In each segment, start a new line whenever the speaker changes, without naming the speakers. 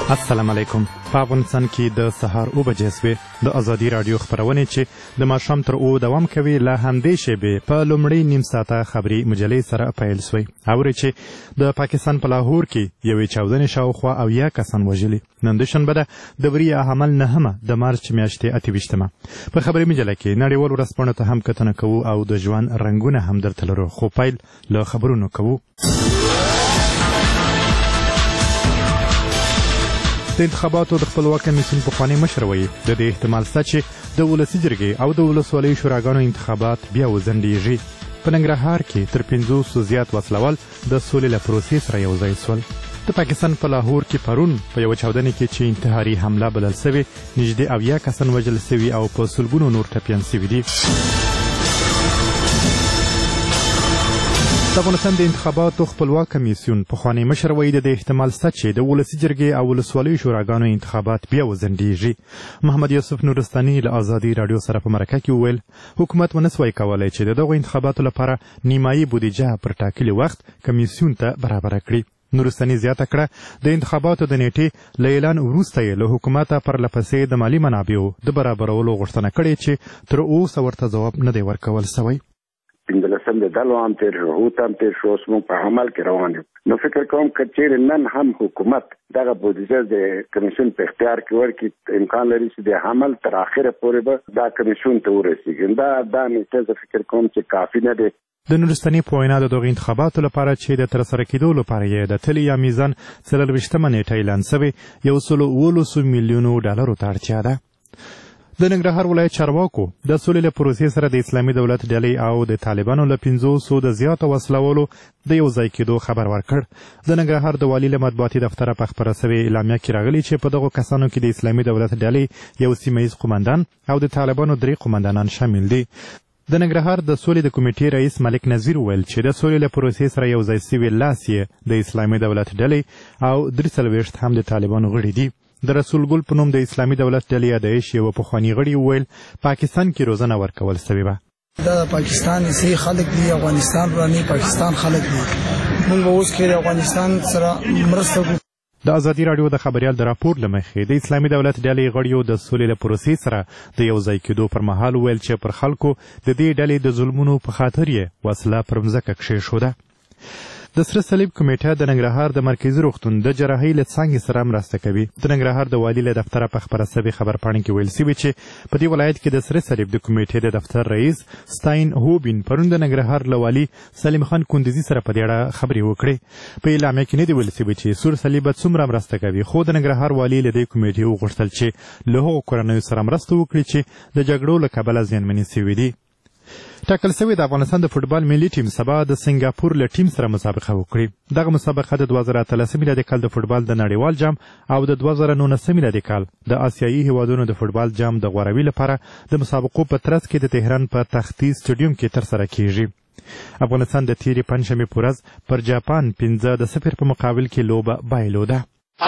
السلام علیکم. په افغانستان کې د سهار 9 بجې سوې د ازادي راډیو خبرونې چې د ماښام تر 9 دوام کوي له همدې شیبې په لومړۍ نیم ساعته خبري مجلې سره پیل سوی. اوري چې د پاکستان په لاهور کې یوې چاودنې شاوخوا 80 کسان وژلي. نن دوشنبه ده د وریه حمل 9 د مارچ میاشتې 28مه. په خبري مجله کې نړیوال ورځپاڼو ته هم کتنه کوو او د ژوند رنګونه هم درته لرو. خو پیل له خبرونو کوو. د انتخاباتو د خپلواک کمیسیون پخوانی مشر وایي د دې احتمال شته چې د ولسي جرګې او د ولسوالیو شوراګانو انتخابات بیا وځنډېږي. په ننګرهار کې تر 500 زیات وسلوال د سولې له پروسې سره یوځای سول. د پاکستان په لاهور کې پرون په یوه چاودنې کې چې انتحاري حمله بلل سوې نږدې 80 کسان وژل سوي او په سلګونو نور ټپیان سوي دي. د افغانستان د انتخاباتو خپلواک کمیسیون پخوانی مشر وایي د احتمال شته چې د ولسي جرګې او ولسوالیو شوراګانو انتخابات بیا وځنډېږي. محمد یوسف نورستاني له ازادي راډیو سره په مرکه کې وویل حکومت ونسوای کولی چې د دغو انتخاباتو لپاره نیمایي بودیجه پر ټاکلي وخت کمیسیون ته برابره کړي. نورستاني زیاته کړه د انتخاباتو د نیټې له اعلان وروسته یې له حکومته پرلپسې د مالي منابعو د برابرولو غوښتنه کړې چې تر اوسه ورته ځواب نه دی ورکول سوی.
15 د دلو هم تیر شو، هوت هم تیر شو، اوس موږ په عمل کې روان یو. نو فکر کوم که چیرې نن هم حکومت دغه بودیجه د کمیسیون په اختیار کې ورکړي، امکان لري چې د عمل تر اخره پورې به دا کمیسیون ته ورسېږي. دا نیټه زه فکر کوم چې کافي نه دی.
د نورستاني په وینا د دغو انتخاباتو لپاره چې د ترسره کېدو لپاره یې د تلې یا میزان 24مه نیټه اعلان سوې 119 میلیونو ډالرو ته اړتیا ده. د ننګرهار ولایت چارواکو د سولې له پروسې سره د اسلامي دولت ډلې او د طالبانو له 500 د زیاتو وسلوالو د یو ځای کېدو خبر ورکړ. د ننګرهار د والي له مطبوعاتي دفتره په خپره سوې اعلامیه کې راغلي چې په دغو کسانو کې د اسلامي دولت ډلې یو سیمه ییز قومندان او د طالبانو 3 قومندانان شامل دي. د ننګرهار د سولې د کمیټې رئیس ملک نظیر وویل چې د سولې له پروسې سره یو ځای سوي لاس یې د اسلامي دولت ډلې او 43 هم د طالبانو غړي دي. د رسول ګل په نوم د اسلامي دولت ډلې یادایش یوه پخواني غړي وویل پاکستان کې روزنه ورکول سوې وه.
د پاکستان صحیح خلک دي، افغانستان رانی پاکستان خلک دي. موږ به اوس کې د افغانستان سره مرسته کوو.
د ازادي راډیو د خبریال د راپور له مخې د اسلامي دولت ډلې غړیو د سولې له پروسې سره د یو ځای کېدو پر مهال وویل چې پر خلکو د دې ډلې د ظلمونو په خاطر یې وسله پر مځکه کښېښوده. د سره صلیب کمیټه د ننګرهار د مرکزي روغتون د جراحۍ له څانګې سره مرسته کوي. د ننګرهار د والي له دفتره په خپره سوې خبرپاڼې کې ویل سوي چې په دې ولایت کې د سره صلیب د کمیټې د دفتر رئیس ستاین هوبین پرون د ننګرهار له والي سلیم خان کندزي سره په دې اړه خبرې وکړې. په اعلامیه کې نه دي ویل سوي چې سور صلیب به څومره مرسته کوي، خو د ننګرهار والي له دې کمیټې وغوښتل چې له هغو کورنیو سره مرسته وکړي چې د جګړو له کبله زیانمنې سوي دي. ټاکل سوی د افغانستان د فوټبال ملي ټیم سبا د سنګاپور له ټیم سره مسابقه وکړي. دغه مسابقه د 2013 میلادي کال د فوټبال د نړیوال جام او د 2019 میلادي کال د آسیایي هیوادونو د فوټبال جام د غوروي لپاره د مسابقو په ترڅ کې د تهران په تختي سټیډیوم کې ترسره کیږي. افغانستان د تیرې پنجشنبې په ورځ پر جاپان 5-0 په مقابل کې لوبه بایلوده.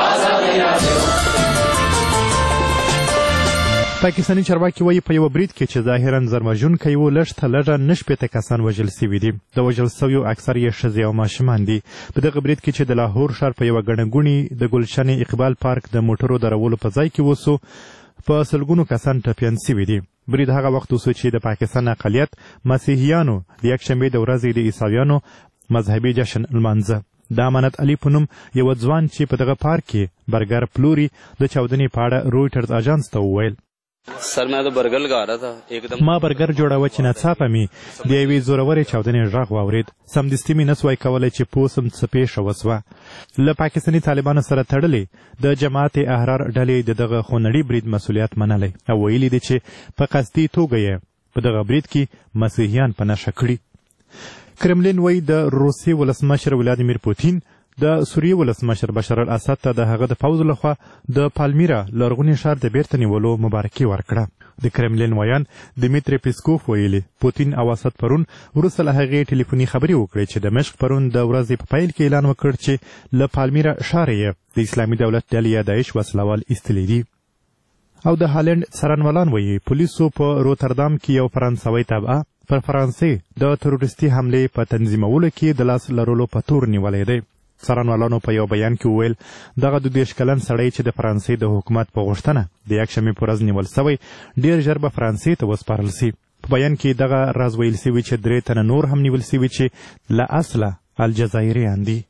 پاکستاني چارواکي وایي په یوه برید کې چې ظاهرا زرمژونکی و لږ تر لږه 9 کسان وژل سوي دي. د وژل سویو اکثر یې ښځې او ماشومان دي. په دغه برید کې چې د لاهور ښار په یوه ګڼه ګوڼې د ګلشن اقبال پارک د موټرو درولو په ځای کې وسو په سلګونو کسان ټپیان سوي دي. برید هغه وخت وسو چې د پاکستان اقلیت مسیحیانو د یکشنبې د ورځې د عیسویانو مذهبي جشن لمانځه. د امانت علي په نوم یوه ځوان چې په دغه پارک کې برګر پلوري د چاودنې په اړه رویټرز اژانس ته وویل
سر میں تو برگر لگا رہا تھا एकदम
ما برګر جوړاوه چې ناڅاپه مې د یوې زورورې چاودنې غږ واورېد. سمدستي مې نسوای کولی چې پوه سم څه پیښه وسوه. له پاکستاني طالبانو سره تړلې د جماعت احرار ډلې د دغه خونړي برید مسؤلیت منلی او ویلي دي چې په قصدي توګه یې په دغه برید کې مسیحیان په نښه کړي. کرملین وایي د روسیې ولسمشر ولادیمیر پوتین د سوریې ولسمشر بشار الاسد ته د هغه د پوځ لخوا د پالمیرا لرغوني ښار د بیرته نیولو مبارکي ورکړه. د کرملین ویان دمیتری پیسکوف ویلي پوتین او اسد پرون وروسته له هغې ټلیفوني خبرې وکړې چې دمشق پرون د ورځې په پیل کې اعلان وکړ چې له پالمیرا ښار یې د اسلامي دولت ډلې یادایش وسلوال ایستلی دي. او د هالند څارنوالان وایي پولیسو په روتردام کې یو فرانسوي تبعه پر فرانسې د تروریستي حملې په تنظیمولو کې د لاس لرلو په تور نیولی دی. څارنوالانو په یو بیان کې وویل دغه 22 کلن سړی چې د فرانسې د حکومت په غوښتنه د یکشنبې په ورځ نیول سوی ډېر ژر به فرانسې ته وسپارل سي. په بیان کې دغه راز ویل سوي چې 3 تنه نور هم نیول سوي چې له اصله الجزایریان دي.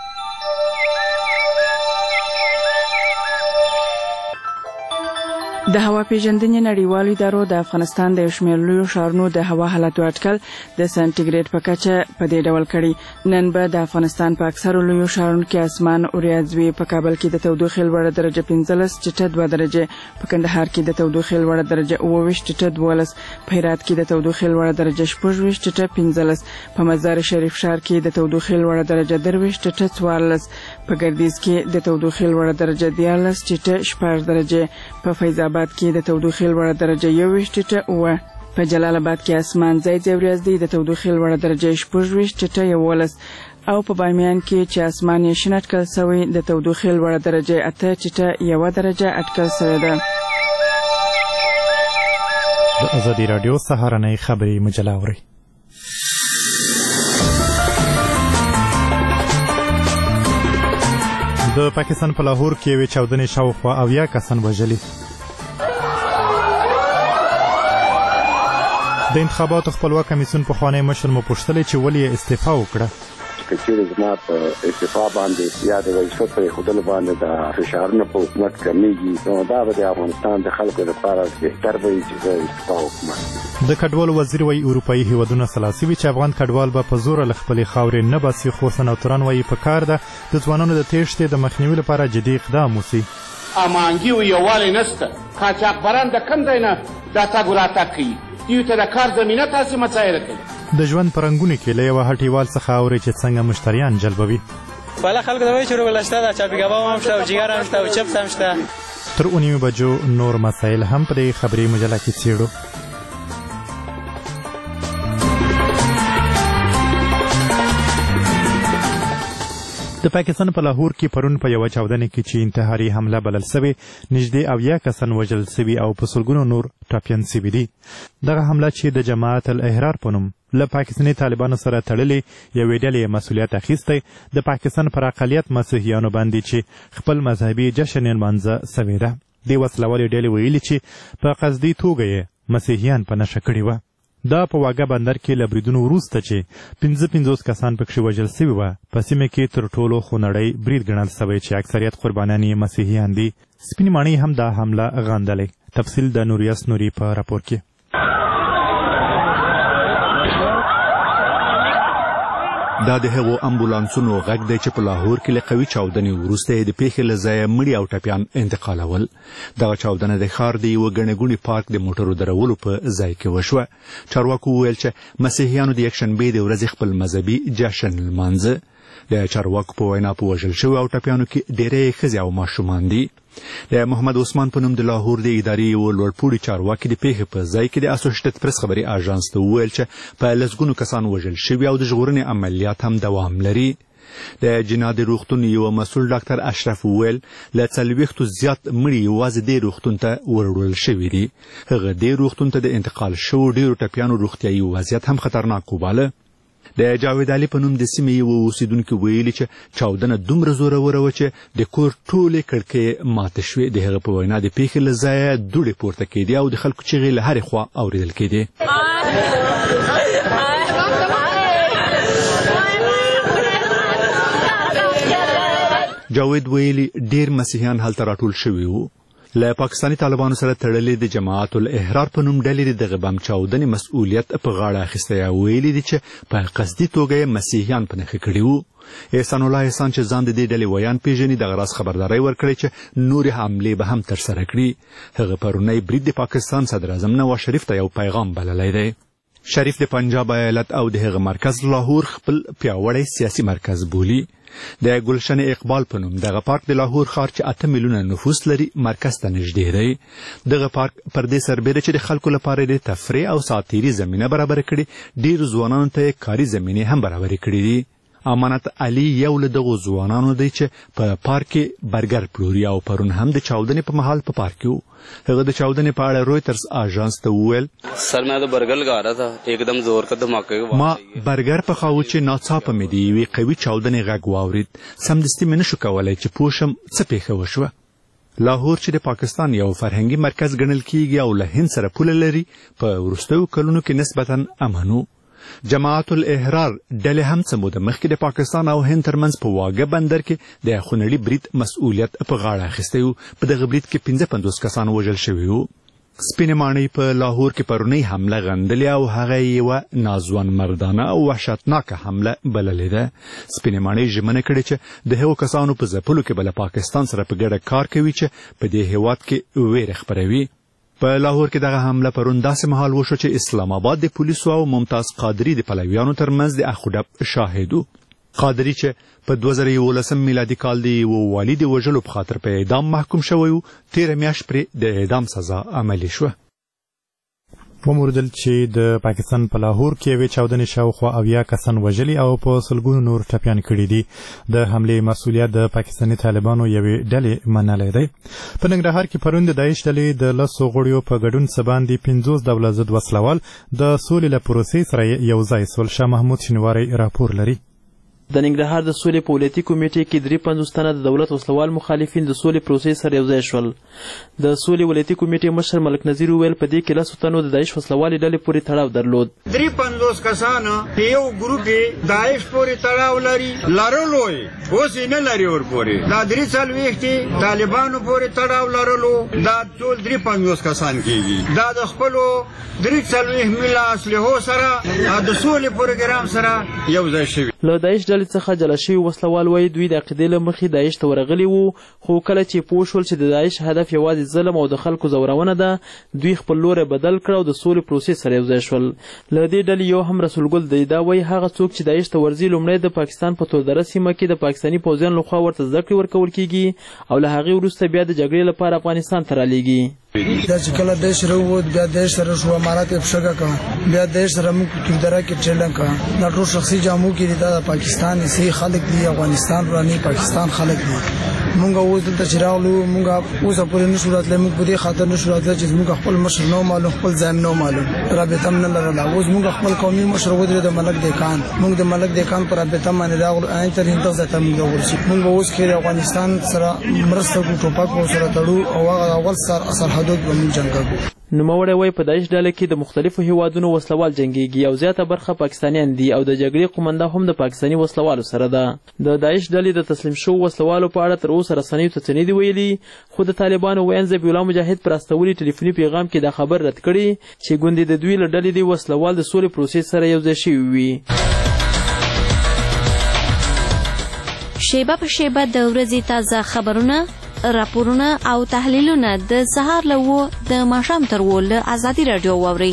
د هوا پیژندنې نړیوالو ادارو د افغانستان د یو شمېر لویو ښارونو د هوا حالاتو اټکل د سانټیګریډ په کچه په دې ډول کړي. نن به د افغانستان په اکثرو لویو ښارونو کې اسمان وریځ وي. په کابل کې د تودوخې لوړه درجه 15 ټیټه 2 درجې، په کندهار کې د تودوخې لوړه درجه 28 ټیټه 12، په هرات کې د تودوخې لوړه درجه 26 ټیټه 15، په مزار شریف ښار کې د تودوخې لوړه درجه 23 ټیټه 14، په ګردیز کې د تودوخې لوړه درجه 14 ټیټه 14 درجې، په فیض آباد کې د تودوخې لوړه درجه 21 ټیټه 9، په جلال آباد کې اسمان ځای ځای وریځ دی، د تودوخې لوړه درجه 26 ټیټه 11، او په بامیان کې چې اسمان یې شین اټکل شوی د تودوخې لوړه درجه 8 ټیټه 1 درجه اټکل شوې ده.
د ازادي راډیو سهارنۍ خبري مجله اورئ. د پاکستان په لاهور کې یوې چاودنې شاوخوا 80 کسان وژلي. د انتخاباتو خپلواک کمیسیون پخوانی مشر مو پوښتلی چې ولې یې استعفا وکړه.
که چیرې زما په استعفا باندې یا د وظیفې په ایښودلو باندې د فشارونه په حکومت کمیږي، نو دا به د افغانستان د خلکو لپاره بهتر به وي چې زه استعفا وکړم.
د کډوالو وزیر وایي اروپایي هیوادونه سلاسي وي چې افغان کډوال به په زوره له خپلې خاورې نه باسي، خو سناتوران وایي په کار ده د ځوانانو د تېښتې د مخنیوي لپاره جدي اقدام وسي.
امانګي او یووالی نشته، قاچاقبران د کوم ځای نه دا تګ راتګ کوي، دوی ته د کار زمینه تاسې مسایل کوي.
د ژوند په رنګونو کې له یوه هټیوال څخه اوري چې څنګه مشتریان جلبوي.
بالا خلکو ته وایي چې روغله شته ده، چاپي کباب هم شته او جګر هم شته او چپس هم شته.
تر 9 بجو نور مسایل هم په دې خبري مجله کې څېړو. د پاکستان په لاهور کې پرون په یوه چاودنه کې چې انتحاري حمله بلل سوې نږدې 80 کسان وژل سوي او په سلګونو نور ټپیان سوي دي. دغه حمله چې د جماعت الاحرار په نوم له پاکستاني طالبانو سره تړلې یوې ډلې مسؤلیت اخیستی د پاکستان پر اقلیت مسیحیانو باندې چې خپل مذهبي جشن نمانځه سوې ده. دې وسلوالې ډلې ویلي چې په قصدي توګه یې مسیحیان په نښه کړي وه. دا په واګه بندر کې له بریدونو وروسته چې 55 کسان پکښې وژل سوي وه په سیمه کې تر ټولو خونړی برید ګڼل سوی چې اکثریت قربانیان یې مسیحیان دي. سپین ماڼۍ هم دا حمله غندلی. تفصیل د نوریاس نوري په راپور کې.
دا د هغو امبولانسونو غږ دی چې په لاهور کې له قوي چاودنې وروسته یې د پیښې له ځایه مړي او ټپیان انتقالول. دغه چاودنه د ښار د یوه ګڼه ګوڼې پارک د موټرو درولو په ځای کې وشوه. چارواکو وویل چې مسیحیانو د یکشنبې د ورځې خپل مذهبي جشن لمانځه. د چارواکو په وینا په وژل شوي او ټپیانو کې ډېری ښځې او ماشومان دي. د محمد عثمان په نوم د لاهور د ادارې یو لوړپوړي چارواکي د پیښې په ځای کې د اسوسییټډ پریس خبري اژانس ته وویل چې په لسګونو کسان وژل شوي او د ژغورنې عملیات هم دوام لري. د جنادي روغتون یو مسؤل ډاکټر اشرف وویل له 40 زیات مړي یوازې دې روغتون ته وروړل شوي دي. هغه دې روغتون ته د انتقال شوو ډېرو ټپیانو روغتیایي وضعیت هم خطرناک وباله. د جاوید علي په نوم د سیمې یو اوسیدونکي ویلي چې چاودنه دومره زوروره وه چې د کور ټولې کړکۍ ماته شوې. د هغه په وینا د پیښې له ځایه دوړې پورته کېدې او د خلکو چیغې له هرې خوا اورېدل کېدې. جاوید ویلي ډېر مسیحیان هلته راټول شوي وو. له پاکستاني طالبانو سره تړلې د جماعت الاحرار په نوم ډلې دغه بم چاودنې مسؤلیت په غاړه اخیستی او ویلي دي چې په قصدي توګه یې مسیحیان په نښه کړي وو. احسان الله احسان چې ځان د دې ډلې ویان پیژني دغه راز خبرداری ورکړی چې نورې حملې به هم ترسره کړي. هغه پرونی برید د پاکستان صدراعظم نواز شریف ته یو پیغام بللی دی. شریف د پنجاب ایالت او د هغه مرکز لاهور خپل پیاوړی سیاسي مرکز بولي. د ګلشن اقبال په نوم دغه پارک د لاهور ښار چې 8 میلیونه نفوس لري مرکز ته نږدې دی. دغه پارک پر دې سربیره چې د خلکو لپاره د تفریح او ساعتیري زمینه برابر کړي، ډېرو ځوانانو ته کاري زمینې هم برابر کړي دي. امانت علي یو له دغو ځوانانو دی چې په پارک کې برګر پلوري او پرون هم د چاودنې په مهال په پارک کې و. هغه د چاودنې په اړه رویترز آژانس ته وویل
سر मैं तो बर्गर लगा रहा था एकदम जोर का धमाके
ما برګر پخاوه چې ناڅاپه مې د یوې قوي چاودنې غږ واورید. سمدستي مې نشو کولی چې پوه شم څه پیښه وشوه. لاهور چې د پاکستان یو فرهنګي مرکز ګڼل کیږي او له هند سره پوله لري په وروستیو کلونو کې نسبتا امن و. جماعت الاحرار ډلې هم څه موده مخکې د پاکستان او هند ترمنځ په واګه بندر کې د خونړي برید مسؤلیت په غاړه اخیستی و. په دغه برید کې 55 کسان وژل شوي وو. سپینې ماڼۍ په لاهور کې پرونی حمله غندلې او هغه یوه ناځوان مردانه او وحشتناکه حمله بللې ده. سپینې ماڼۍ ژمنه کړې چې د هغو کسانو په ځپلو کې به له پاکستان سره په ګډه کار کوي چې په دې هیواد کې ویره خپروي. په لاهور کې دغه حمله پرون داسې مهال وشو چې اسلام آباد د پولیسو او ممتاز قادري د پلویانو ترمنځ د اخوډب شاهد و. قادري چې په 2011 میلادي کال د یوه والي د وژلو په خاطر په اعدام محکوم شوی و، 13 میاشت پرې د اعدام سزا عملي شوه.
وموردل چې د پاکستان په لاهور کې یوې چاودنې شاوخوا 80 کسان وژلي او په سلګونو نور ټپیان کړي دي. د حملې مسؤلیت د پاکستاني طالبانو یوې ډلې منلی دی. په ننګرهار کې پرون د داعش ډلې د 10 غړیو په ګډون څه باندې 50 ډوله ضد وسلوال د سولې له پروسې سره یو ځای سول. شاه محمود شینواری راپور لري.
د ننګرهار د سولې په ولایتي کمیټې کې 53 تنه د دولت وسلوال مخالفین د سولې پروسې سره یوځای شول. د سولې ولایتي کمیټې مشر ملک نذیر وویل په دې کې 10 تنو د داعش وسلوالې ډلې پورې تړاو درلود.
53 کسان په یو ګروپ داعش پورې تړاو لرلو اوس یې نه لري ورپورې. دا 43 طالبانو پورې تړاو لرلو. دا ټول 53 کسان کېږي. دا د خپلو 43 مله اسلحو سره د سولې پروګرام سره یوځای شوي.
له داعش ډلې څخه جلا شوي وسلوال وایي دوی د عقیدې له مخې داعش ته ورغلي وو، خو کله چې پوه شول چې د داعش هدف یوازې ظلم او د خلکو زورونه ده، دوی خپل لوری بدل کړ او د سولې پروسې سره یوځای شول. له دې ډلې یو هم رسول ګل دی. دا وایي هغه څوک چې داعش ته ورځي لومړی د پاکستان په تودره سیمه کې د پاکستاني پوځیانو لخوا ورته زده کړې ورکول کیږي او له هغې وروسته بیا د جګړې لپاره افغانستان ته رالیږي.
دا چې کله دیش راووت بیا دیش سره شو امارات یې پښه کړه، بیا دیش سره موږ په تودره کې ټریلنګ کړه. دا ټول شخصي جامو کې دا د پاکستان صحیح خلک دي، افغانستان رانی پاکستان خلک دي. مونږ اوس دلته چې راغلو مونږ اوس پورې نشو راتلی. مونږ په دې خاطر نشو راتلی چې مونږ خپل مشر نو معلوم، خپل ځای نو معلوم، رابطه هم نه لرله. اوس مونږ خپل قومي مشر ودرېد د ملک دیکان. مونږ د ملک دیکان پر رابطه باندې راغلو. ان تر دغه ځای ته مونږ ورسېدو. مونږ اوس کې افغانستان سره مرسته کوو، ټوپک سره تړو او هغه اول سرحدود باندې جنګ کوو.
نوموړی وایي په داعش ډله کې د مختلفو هیوادونو وسلوال جنګیږي او زیاته برخه پاکستانیان دي او د جګړې قومنده هم د پاکستاني وسلوالو سره ده. د داعش ډلې د تسلیم شوو وسلوالو په اړه تر اوسه رسنیو ته څه نه دي ویلي، خو د طالبانو وین ذبیح الله مجاهد پر استولي ټلیفوني پیغام کې دا خبر رد کړي چې ګوندې د دوی له ډلې دی وسلوال د سولې پروسې سره یوځای شوي وي.
شیبه په شیبه د ورځې تازه خبرونه، راپورونه او تحلیلونه د سهار له 9 د ماښام تر 10 له ازادي راډیو واورئ.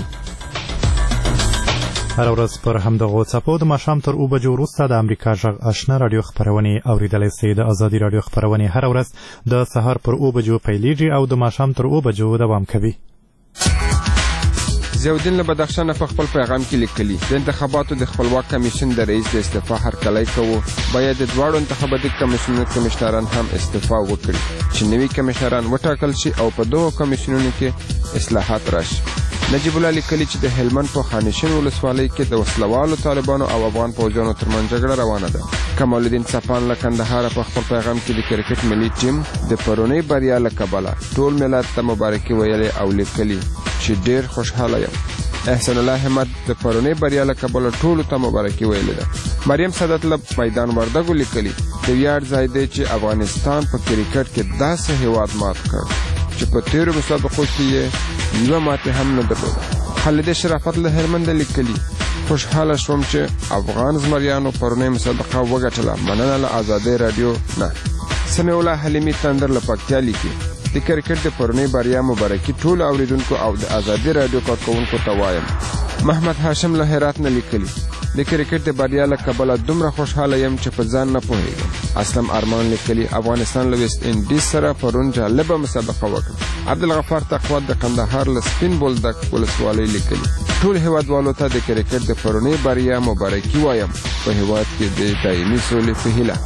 هر ورځ پر همدغو څپو د ماښام تر 9 بجو وروسته د امریکا غږ آشنا راډیو خپرونې اوریدلی سئ. د ازادي راډیو خپرونې هره ورځ د سهار پر 9 بجو پیلیږي او د ماښام تر 9 بجو دوام کوي.
ضیاءالدین له بدخشان په خپل پیغام کې لیکلي د انتخاباتو د خپلواک کمیشن د رئیس د استعفا هرکلی کوو. باید د دواړو انتخاباتي کمیشنونو کمیشنران هم استعفا وکړي چې نوي کمیشنران وټاکل شي او په دغو کمیشنونو کې اصلاحات راشي. نجیب الله لیکلي چې د هلمند په خانشین ولسوالۍ کې د وسلوالو طالبانو او افغان پوځیانو ترمنځ جګړه روانه ده. کمال الدین صفان له کندهار په خپل پیغام کې د کرکټ ملي ټیم د پرونی بریا له کبله ټول ملت ته مبارکي ویلې او لیکلي چې ډېر خوشحاله یم. احسان الله همت د پرونی بریا له کبله ټولو ته مبارکي ویلې ده. مریم سادت له میدان وردګو لیکلي د ویاړ ځای دی چې افغانستان په کرکټ کې داسې هیواد مات کړ چې په تیرو مسابقو کې یې یوه ماتې هم نه درلوده. خالد شرافت له هلمند لیکلي خوشحاله شوم چې افغان زمریانو پرونی مسابقه وګټله، مننه له ازادي راډیو نه. سمیع الله حلیمي تندر له پکتیا لیکي د کرکټ د پرونی بریا مبارکي ټول اوریدونکو او د ازادي راډیو کارکونکو ته وایم محمد هاشم له هرات نه لیکلي د کرکټ د بریا له کبله دومره خوشحاله یم چې په ځان نه پوهیږم. اسلم ارمان لیکلي افغانستان له ویسټ انډیز سره پرون جالبه مسابقه وکړه. عبدالغفار تقوا د قندهار له سپین بولدک ولسوالۍ لیکلي ټول هیوادوالو ته د کرکټ د پرونۍ بریا مبارکي وایم په هیواد کې د دایمي سولې په هیله.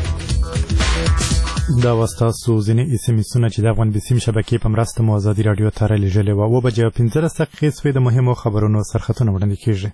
دا وستاسو ځینې SMS-ونه چې د افغان بسیم شبکې په مرسته مو ازادي راډیو ته رالیږلې وه. 7:15 د مهمو خبرونو سرخطونه وړاندې کیږي.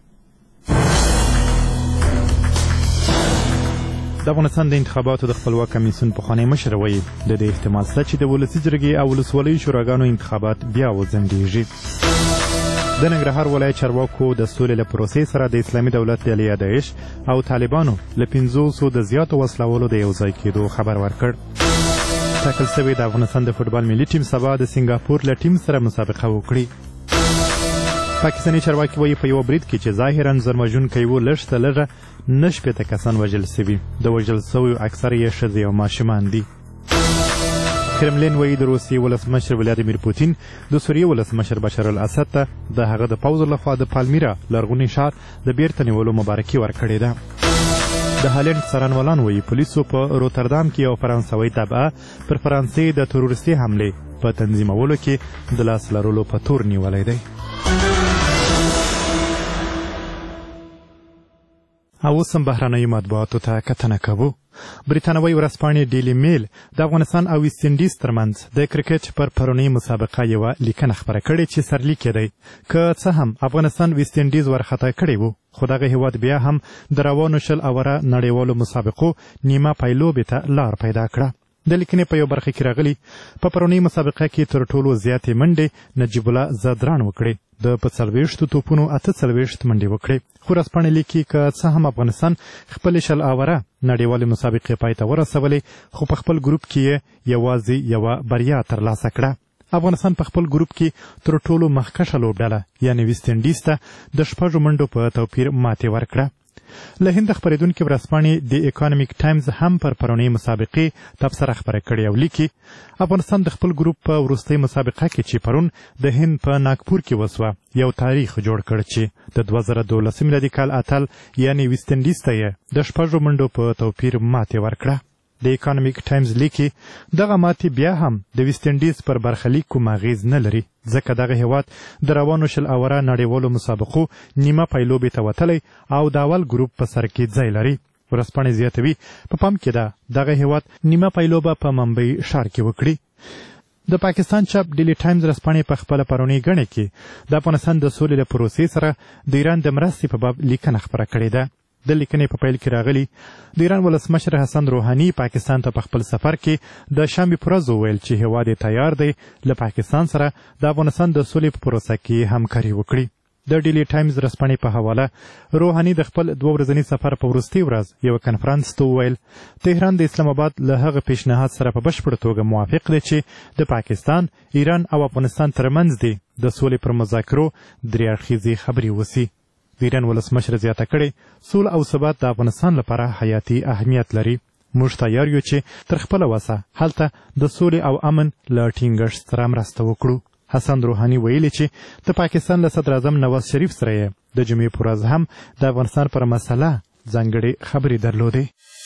د افغانستان د انتخاباتو د خپلواک کمیسیون پخوانی مشر وایي د دې احتمال شته چې د ولسي جرګې او ولسوالیو شوراګانو انتخابات بیا وځنډیږي. د ننګرهار ولایت چارواکو د سولې له پروسې سره د اسلامي دولت ډلې داعش او طالبانو له 500 د زیاتو وسلوالو د یوځای کېدو خبر ورکړ. ټاکل شوی د افغانستان د فوټبال ملي ټیم سبا د سنګاپور له ټیم سره مسابقه وکړي. پاکستاني چارواکي وایي په یو برید کې چې ظاهرا زرمژونکی و لږ څه لږه 9 کسان وژل سوي. د وژل سویو اکثره یې ښځې او ماشومان دي. کرملین وایي د روسیې ولسمشر ولادیمیر پوتین د سوریې ولسمشر بشار الاسد ته د هغه د پوځ لخوا د پالمیرا لرغوني ښار د بیرته نیولو مبارکي ورکړې ده. د هالند څارنوالان وایي پولیسو په روتردام کې یو فرانسوي تبعه پر فرانسې د تروریستي حملې په تنظیمولو کې د لاس لرلو په تور نیولی دی. او اوس هم بهرنیو مطبوعاتو ته کتنه کوو. بریتانوي ورځپاڼې ډیلی میل د افغانستان او ویسټ انډیز ترمنځ د کرکټ پر پرونۍ مسابقه یوه لیکنه خپره کړې چې سرلیک یې دی که څه هم افغانستان ویسټ انډیز ورخطا کړی و خو دغه هیواد بیا هم د روانو 20 اوره نړیوالو مسابقو نیمه پایلوبې ته لار پیدا کړه. د لیکنې په یو برخه کې راغلي په پرونۍ مسابقه کې تر ټولو زیاتې منډې نجیب الله زدران وکړې. د په 40 توپونو 48 منډې وکړې. خو ورځپاڼې لیکي که څه هم افغانستان خپلې 20 اوره نړیوالې مسابقې پای ته ورسولې خو په خپل ګروپ کې یې یوازې یوه بریا ترلاسه کړه. افغانستان په خپل ګروپ کې تر ټولو مخکښه لوبډله یعنې ویسټ انډیز ته د 6 منډو په توپیر ماتې ورکړه. له هند خپرېدونکې ورځپاڼې د اکانومیک ټایمز هم پر پرونۍ مسابقې تبصره خپره کړې او لیکي افغانستان د خپل ګروپ په وروستۍ مسابقه کې چې پرون د هند په ناګپور کې وسوه یو تاریخ جوړ کړ چې د 2012 میلادي کال اتل یعنې ویسټ انډیز ته یې د 6 منډو په توپیر ماتې ورکړه. د اکانومیک ټایمز لیکي دغه ماتې بیا هم د ویسټ انډیز پر برخلیک کوم اغیز نه لري ځکه دغه هیواد د روانو 20 اوره نړیوالو مسابقو نیمه پایلوبې ته وتلی او د اول ګروپ په سر کې ځای لري. ورځپاڼې زیاتوي په پام کې ده دغه هیواد نیمه پایلوبه په ممبۍ ښار کې وکړي. د پاکستان چاپ ډیلی ټایمز ورځپاڼې په خپله پرونۍ ګڼې کې د افغانستان د سولې له پروسې سره د ایران د مرستې په باب لیکنه خپره کړې ده. د لیکنې په پیل کې راغلي د ایران ولسمشر حسن روحاني پاکستان ته په خپل سفر کې د شنبې په ورځ وویل چې هیواد یې تیار دی له پاکستان سره د افغانستان د سولې په پروسه کې همکاري وکړي. د ډیلی ټایمز ورځپاڼې په حواله روحاني د خپل 2 ورځني سفر په وروستۍ ورځ یو کنفرانس ته وویل تهران د اسلام آباد له هغه پیشنهاد سره په بشپړه توګه موافق دی چې د پاکستان، ایران او افغانستان ترمنځ دی د سولې پر مذاکرو 3 اړخیزې خبرې وسي. د ایران ولسمشر زیاته کړې سوله او ثبات د افغانستان لپاره حیاتي اهمیت لري. موږ تیار یو چې تر خپله وسه هلته د سولې او امن له ټینګښت سره مرسته وکړو. حسن روحاني ویلي چې د پاکستان له صدر اعظم نواز شریف سره یې د جمعې په ورځ هم د افغانستان پر مسله ځانګړې خبرې درلودې.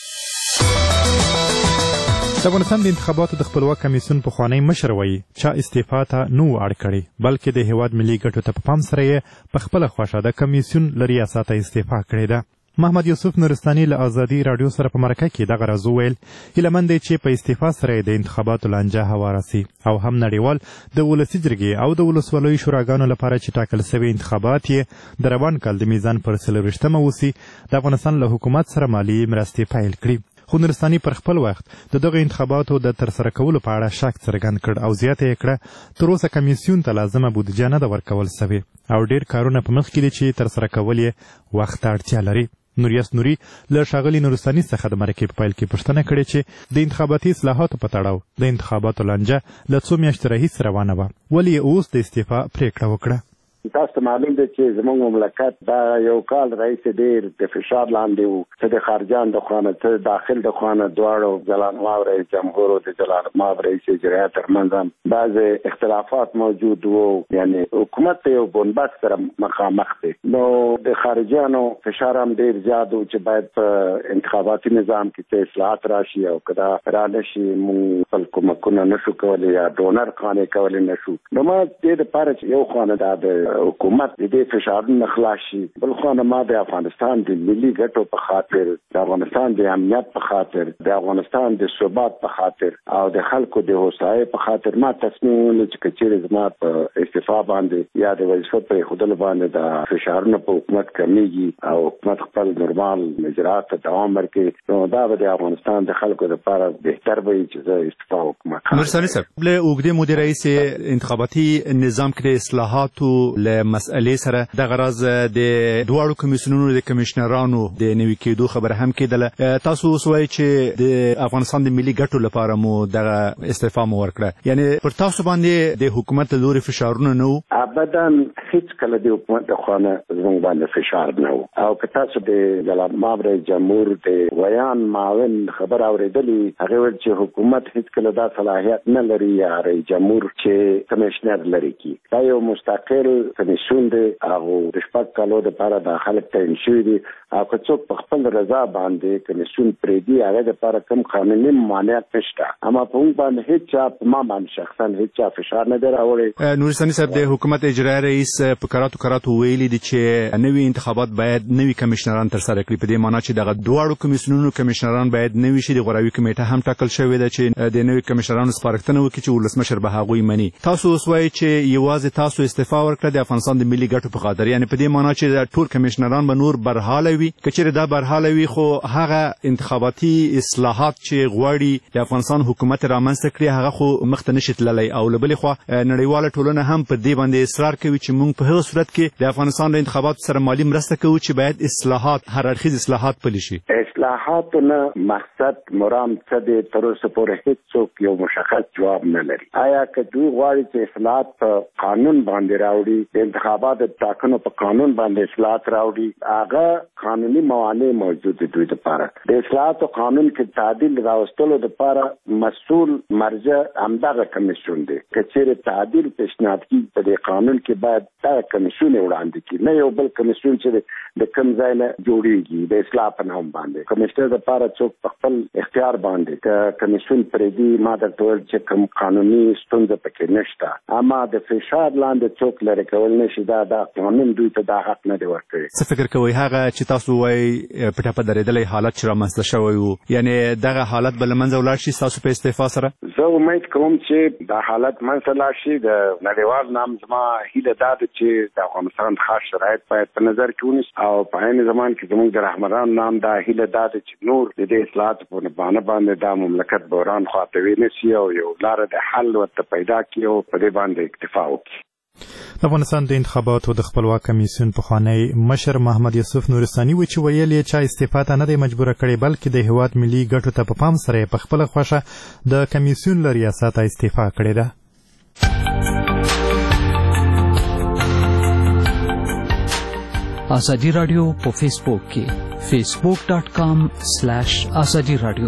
د افغانستان د انتخاباتو د خپلواک کمیسیون پخوانی مشر وایي چا استعفا ته نه و اړ کړی بلکې د هیواد ملي ګټو ته په پام سره یې په خپله خوښه د کمیسیون له ریاسته استعفا کړې ده. محمد یوسف نورستاني له ازادي راډیو سره په مرکه کې دغه راز وویل هیلهمند دی چې په استعفا سره د انتخاباتو لانجه هواره سي او هم نړیوال د ولسي جرګې او د ولسوالیو شوراګانو لپاره چې ټاکل سوي انتخابات یې د روان کال د میزان پر 24 وسي د افغانستان له حکومت سره مالي مرستې پیل کړي. خو نورستاني پر خپل وخت د دغه انتخاباتو د ترسره کولو په اړه شک څرګند کړ او زیاته یې کړه تر اوسه کمیسیون ته لازمه بودیجه نه ده ورکول سوې او ډېر کارونه په مخ کې دي چې ترسره کول یې وخت ته اړتیا لري. نوریاس نوري له ښاغلي نورستاني څخه د مرکې په پیل کې پوښتنه کړې چې د انتخاباتي اصلاحاتو په تړاو د انتخاباتو لانجه له 2 میاشتې راهیسې روانه وه ولې یې اوس د استعفا پرېکړه وکړه.
تاسو معلوم دی چې زموږ مملکت دا یو کال رئیس ډیر د فشار لاندې وو، څه د خارجان د خوانه څه داخل د خوانه دواړو جلال ماو رئیس جمهور او د جلال ماو رئیس اجرایه ترمنځ بعض اختلافات موجود وو، یعنی حکومت یو بنبست سره مخامخ دی. نو د خارجانو فشار هم ډیر زیات و چې باید په انتخاباتي نظام کې څه اصلاحات راشي او کدا را نشي مونږ خپل کومکونه نشو کولی یا ډونر خانه کولی نشو. نو ما دې لپاره چې یو خوانه د حکومت دې فشارونه خلاص شي، بل خوانه ما د افغانستان د ملي ګټو په خاطر، د افغانستان د امنیت په خاطر، د افغانستان د ثبات په خاطر او د خلکو د هوساینې په خاطر ما تصمیم ونیو چې کچېرې زما په استعفا باندې یا د وظیفې په خودل باندې د فشارونو په حکومت کمیږي او حکومت خپل نورمال اجرات ته دوام ورکړي. نو دا به د افغانستان د خلکو لپاره بهتر وي چې زه استعفا وکړم.
نورستاني صاحب، له اوږدې مودې رئیس انتخاباتي نظام کې د اصلاحاتو له مسئلې سره د غرض د دواړو کمیسیونونو د کمشنرانو د نوي کېدو خبره هم کېدله. تاسو اوس وایئ چې د افغانستان د ملي ګټو لپاره مو دغه استعفا مو ورکړه، یعنی پر تاسو باندې د حکومت له لوري فشارونه نه وو؟
ابدا هیڅ کله د حکومت د خوانه زموږ باندې فشار نه وو. او که تاسو د جلال ماو رئیس جمهور د ویان معاون خبر اورېدلې، هغه ویل چې حکومت هیڅ کله دا صلاحیت نه لري یا رئیس جمهور چې کمشنر لري کی. دا یو مستقل کمیسیون دی او د شپږ کالو لپاره د خلک تعیین شوی دی او که څوک په خپل رضا باندې کمیسیون پرېږدي هغه لپاره کوم قانوني ممانعت نشته. اما په موږ باندې هیڅ چا په ما باندې شخصا هیڅ چا فشار نه دی راوړی.
نورستاني صاحب، د حکومت اجرایي رئیس په کراتو ویلي دي چې نوي انتخابات باید نوي کمشنران ترسره کړي، په دې معنی چې دغه دواړو کمیسیونونو کمشنران باید نوي شي. د غوراوي کمیټه هم ټاکل شوې ده چې د نوي کمشنرانو سپارښتنه وکړي چې ولسمشر به هغوی مني. تاسو اوس وایئ چې یوازې تاسو استعفا ورکړه د افغانستان د ملي ګټو په خاطر، یعنی په دې معنی چې ټول کمشنران به نور برحاله وي. که چېرې دا برحاله وي خو هغه انتخاباتي اصلاحات چې غواړي د افغانستان حکومت رامنځته کړي هغه خو مخته نشي تللی. او له بلې خوا نړیواله ټولنه هم په دې باندې اصرار کوي چې موږ په هغه صورت کې د افغانستان د انتخاباتو سره مالي مرسته کوو چې باید اصلاحات، هر اړخیز اصلاحات پلي شي.
اصلاحاتو نه مقصد مرام څه دی تر اوسه پورې هیڅوک یو مشخص جواب نه لري. آیا که دوی غواړي چې اصلاحات په قانون باندې راوړي، د انتخاباتو ټاکنو په قانون باندې اصلاحات راوړي، هغه قانوني موانع موجود دي دوی لپاره. د اصلاحاتو قانون کې تعدیل راوستلو لپاره مسؤل مرجع همدغه کمیسیون دی. که چېرې تعدیل پیشنهاد کیږي په دې قانون کې باید دا کمیسیون وړاندې کړي، نه یو بل کمیسیون چې د کوم ځای نه جوړیږي د اصلاح په نوم باندې. کمیشنر لپاره څوک په خپل اختیار باندې که کمیسیون پرېږدي، ما درته ویل چې کوم قانوني ستونزه پکې نشته، اما د فشار لاندې څوک لرې کول نشي. دا قانون دوی ته دا حق نه دی ورکړی.
څه فکر کوئ هغه چې تاسو وایئ په ټپه درېدلی حالت چې رامنځته شوی و، یعنی دغه حالت به له منځه ولاړ شي ستاسو په استعفا سره؟
زه امید کوم چې دا حالت منځته لاړ شي. د نړیوال نام زما هیله دا ده چې د افغانستان خاص شرایط باید په نظر کې ونیسي او په عین زمان کې زموږ د رهبرانو نام دا هیله دا ده چې نور د دې اصلاحاتو په بهانه باندې دا مملکت بحران خواته ونیسي او یو لاره د حل ورته پیدا کړي او په دې باندې اکتفا وکړي.
د افغانستان د انتخاباتو د خپلواک کمیسیون پخوانی مشر محمد یوسف نورستاني و چې ویل یې چې استعفا ته نه دی مجبوره کړې، بلکې د هیواد ملي ګټو ته په پام سره په خپله خوښه د کمیسیون له ریاست استعفا کړې ده.
آزادی رادیو په فیسبوک کې facebook.com/azadi radio.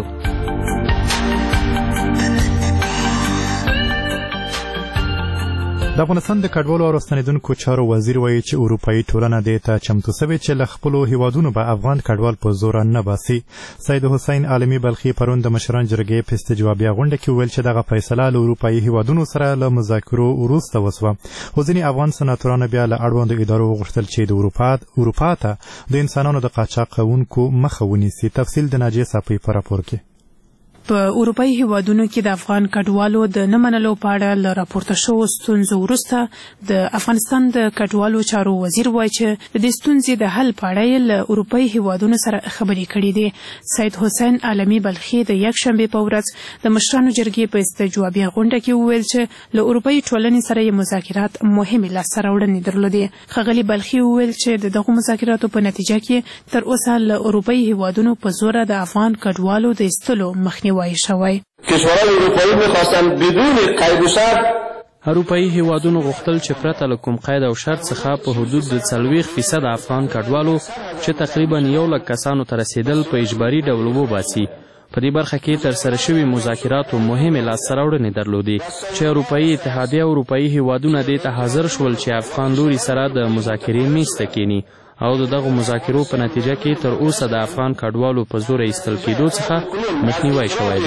د افغانستان د کډوالو او راستنېدونکو چارو وزیر وایي چې اروپایي ټولنه دې ته چمتو سوې چې له خپلو هیوادونو به افغان کډوال په زوره نه باسي. سید حسین عالمي بلخي پرون د مشران جرګې په استجوابیه غونډه کې وویل چې دغه فیصله له اروپایي هیوادونو سره له مذاکرو وروسته وسوه. خو ځینې افغان سناتورانو بیا له اړوندو ادارو وغوښتل چې د اروپا ته د انسانانو د قاچاق کوونکو مخه ونیسي. تفصیل د ناجیه صافی په راپور کې.
په اروپایي هیوادونو کې د افغان کډوالو د نه منلو په اړه له راپورته شوو ستونزو وروسته د افغانستان د کډوالو چارو وزیر وایي چې د دې ستونزې د حل په اړه یې له اروپایي هیوادونو سره خبرې کړې دي. سید حسین عالمي بلخي د یکشنبې په ورځ د مشرانو جرګې په استجوابیه غونډه کې وویل چې له اروپایي ټولنې سره یې مذاکرات مهمې لاسته راوړنې درلودې. ښاغلي بلخي وویل چې د دغو مذاکراتو په نتیجه کې تر اوسه له اروپایي هیوادونو په زوره د افغان کډوالو د ایستلو مخنیوی شوی.
کشورهای اروپایی میخواستند بدون قید و شرط
اروپایي هیوادونو غوښتل چې پرته له کوم قید او شرط څخه په حدود د 40% افغان کډوالو چې تقریبا 100,000 کسانو ته رسیدل په اجباري ډول وباسي. په دې برخه کې ترسره شوي مذاکراتو مهمې لاسته راوړنې درلودې چې اروپایي اتحادیه او اروپایي هیوادونه دې ته حاضر شول چې افغان لوري سره د مذاکرې میز ته کینی او د دغو مذاکرو په نتیجه کې تر اوسه د افغان کډوالو په زور ایستل کېدو څخه مخنیوی شوی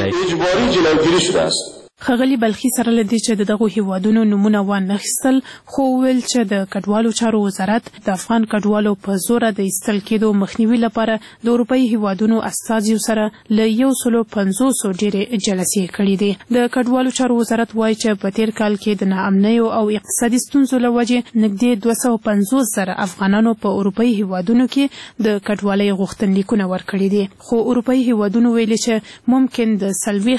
دی.
ښاغلي بلخي سره له دې چې د دغو هیوادونو نومونه وانخیستل خو وویل چې د کډوالو چارو وزارت د افغان کډوالو په زوره د ایستل کېدو مخنیوي لپاره د اروپایي هیوادونو استازیو سره له 150 ډېرې جلسې کړي دي. د کډوالو چارو وزارت وایي چې په تیر کال کې د ناامنیو او اقتصادي ستونزو له وجې نږدې 250,000 افغانانو په اروپایي هیوادونو کې د کډوالۍ غوښتنلیکونه ورکړي دي، خو اروپایي هیوادونو ویلي چې ممکن د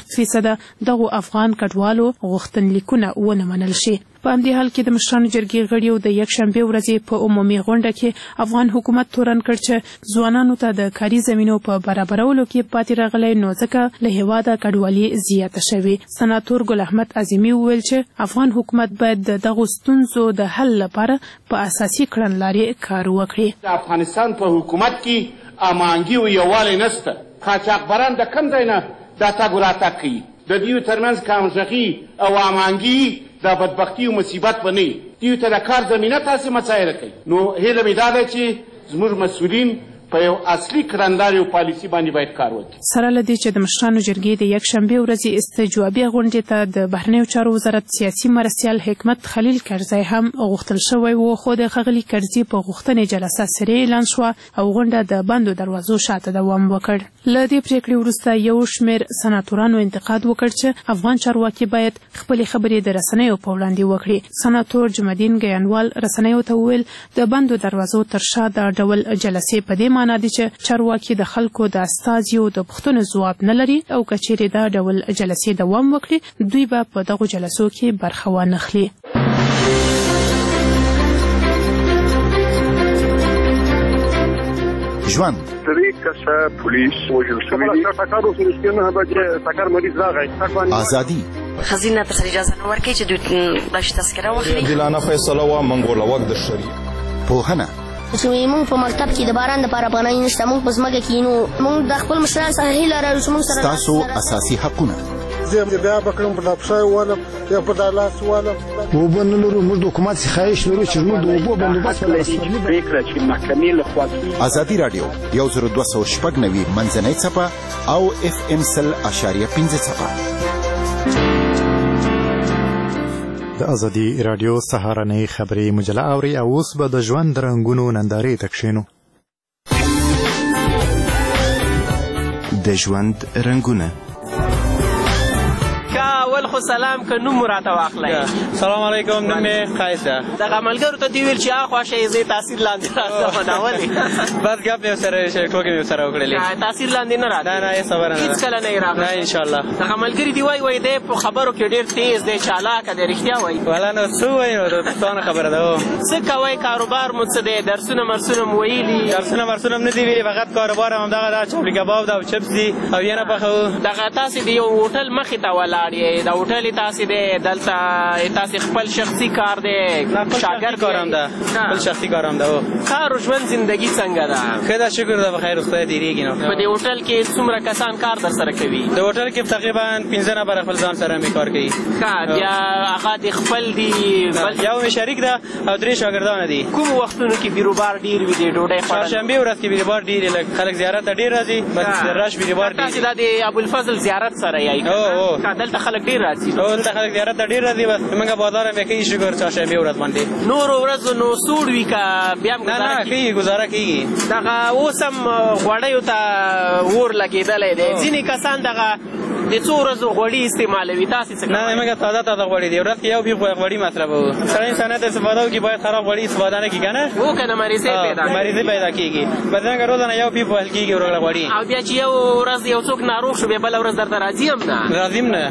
40% دغو افغان کډوالو غوښتنلیکونه ونه منل شي. په همدې حال کې د مشرانو جرګې غړیو د یکشنبې ورځې په عمومي غونډه کې افغان حکومت تورن کړ چې ځوانانو ته د کاري زمینو په برابرولو کې پاتې راغلی، نو ځکه له هېواده کډوالي زیاته شوې. سناتور ګل احمد اعظمي وویل چې افغان حکومت باید د دغو ستونزو د حل لپاره په اساسي کړنلارې کار وکړي.
د افغانستان په حکومت کې امانګي او یووالی نشته. قاچاقبران د کوم ځای نه دا تګ و راتګ کوي. د دیو ترمنځ کامژغي او امانګي دا بدبختي او مصیبت به نه وي. دیو ته د کار زمینه تاسې مسایره کوي. نو هیله مې دا ده چې زموږ مسؤلین په یو اصلي کړنداري او پالیسي باندې باید کار وکړي.
سره له دې چې د مشرانو جرګې د یکشنبې ورځې استجوابي غونډې ته د بهرنیو چارو وزارت سیاسي مرستیال حکمت خلیل کرزی هم غوښتل شوی و، خو د ښاغلي کرزي په غوښتنې جلسه سرې اعلان شوه او غونډه د بندو دروازو شاته دوام وکړ. له دې پریکړې وروسته یو شمېر سناتورانو انتقاد وکړ چې افغان چارواکي باید خپلې خبرې د رسنیو په وړاندې وکړي. سناتور جمعدین ګیانوال رسنیو ته وویل د بندو دروازو تر شا دا ډول جلسې په دې معنا دي چې چارواکي د خلکو د استازیو د پوښتنو ځواب نه لري او که چیرې دا ډول جلسې دوام وکړي دوی به په دغو جلسو کې برخه وانخلي.
ژوند 3 کسه پولیس وژل شوي ازادي
خزینه ته اجازه نه ورکوي چې دوی داسې تذکره واخلي.
عادلانه فیصله وه منګوله وک د شریعت پوهنه
چې موږ په مکتب کې د باران دپاره افغانۍ نشته، موږ په ځمکه کې نو موږ د خپل مشرانو څخه هیله لرو چې موږ سره
ستاسو اساسي حقونه
زه بیا به کړم په دا پښه والم یا په دا لاس والم.
اوبه نه لرو، موږ د حکومت څخه خواهش لرو چې موږ د اوبو بندوبست
پرېکړه چې محکمې لخوا کېږي.
ازادي راډیو 10290 منځنۍ څپه او FM 100.5 څپه.
د ازادي راډیو سهارنۍ خبري مجله اوري او اوس به د ژوند رنګونو نندارې ته کښېنو.
د ژوند رنګونه
اول خو سلام که نوم راته واخلئ.
سلام علیکم، نوم مې قیس ده.
دغه ملګرو ته دې ویل چې اخوا شئ زه تاثیر لاندې راځم نو ولې
بس ګپ مې ورسره ټوکې مې ورسره وکړلې.
تاثیر لاندې نه راځي؟ نه هېڅ خبره نه، هېڅکله نه یې راغلی.
نه انشاءالله.
دغه ملګري دي وایي دی په خبرو کې ډېر تیز دی، چالاکه دی، رښتیا وایي؟
والا نو څه وایي نو د پښتانه خبره ده.
څه کوئ؟ کاروبار مو څه دی؟ درسونه مرسونه مو ویلي؟
درسونه مرسونه هم نه دي ویلي، فقط کاروبار همدغه ده، چاپړي کباب ده او چپس دي او ینه پخوو.
دغه تاسې د یو هوټل مخې ته ولاړ یې، د هوټل یې تاسې دی دلته تاسې خپل شخصي کار دی؟
شاګرد کارم ده، خپل شخصي کارم ده.
کار او ژوند زندګي څنګه ده؟
ښه ده، شکر ده، بخیر، خدای تېرېږي. نو
په دې هوټل کې څومره کسان کار در سره کوي؟
د هوټل کې تقریبا 15 نفره خپل ځان سره مې کار کوي.
ښه، بیا هغه د خپل دي؟
یو مې شریک ده او 3 شاګردان دي.
کوم وختونو کې بیروبار ډېر وي د ډوډۍ خوړل؟
چهارشنبې ورځ کې بیروبار ډېر وي، خلک زیارت ته ډېر راځي، بس رش بیروبار ډېر.
تاسې دا د ابوالفضل زیارت سره یئ؟ دلته خلک ډېر راځي؟
دلته خلک زیارت ته ډېر راځي، بس موږ بازار مې کوي شکر چهارشنبې ورځ باندې.
نورو ورځو نو سوړ وي که بیا هم
نه کېږي، ګزاره کېږي.
دغه اوس هم غوړیو ته اور لګېدلی دی، ځینې کسان دغه د څو ورځو غوړي استعمالوي، تاسې څه کوئ؟
نه موږ تازه تازه غوړي دي، ورځ کې یو بیخ غوړي مصرفوو. سړی انسانیت استفاده وکړي، باید خراب غوړي استفاده نه کړي که نه؟
هو که نه مریضۍ پیدا
کېږي. بدرنګه روزانه یو بیخ وهل کېږي ورغله غوړي.
او بیا چې یو ورځ یو څوک ناروغ شو بیا بله ورځ درته راځي هم نه؟
راځي هم نه، هو که نه.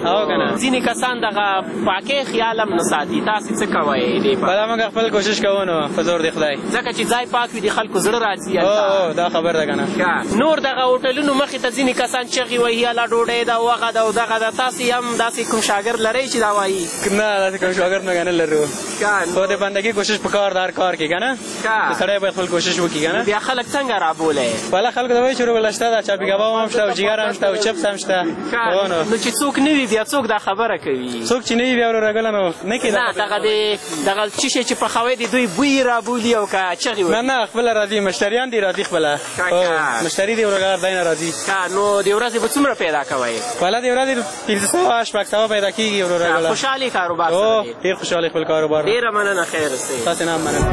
ځینې کسان دغه پاکۍ خیال هم نه ساتي تاسې څه کوئ دې په
بله موږ خپل کوشش کوو نو په زور د خدای
ځکه چې ځای پاک وي د خلکو زړه راځي
دا خبر ده که نه
نور دغه هوټلونو مخې ته ځینې کسان چغې وهي هله ډوډۍ ده وغه ده او دغه ده تاسې هم داسې کوم شاګرد لرئ چې دا وایي
نه داسې کوم شاګرد موږ نه لرو خو د بندګي کوشش پکار ده هر کار کې که نه سړی باید خپل کوشش وکړي که نه
بیا خلک څنګه رابولی
والا خلکو ته وایي چې روغله شته ده چاپي کباب هم شته او جګر هم شته او چپس هم شته
نو چې څوک نه وي بیا څوک دا خبره کوي
څوک چې نه وي بیا ورورګله نو نه کېده
نه دغه څه شی چې پخوی د دوی بوی رابولي او که چغې وي
نه خپله راځي مشتریان دي راځي خپله مشتري دی ورګار دی نه راځي
نو د ورځې به څومره پیدا کوئ
والا د ورځې 500 شپږ سوه پیدا کېږي ورورګله
خوشحالي کاروبار سره
ډېر خوشحالي خپل کاروبار
ډېره مننه خیر اوسئ
تاسې نه هم مننه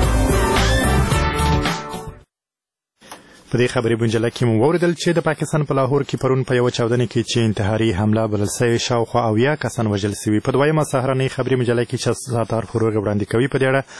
په دې خبري بنجله کې مو واوریدل چې د پاکستان په لاهور کې پرون په یوه چاودنه کې چې انتحاري حمله بلل سوې شاوخوا 80 کسان وژل سوي په دویمه سهارنۍ خبري مجله کې چې ساتار فروغ وړاندې کوي په دې اړه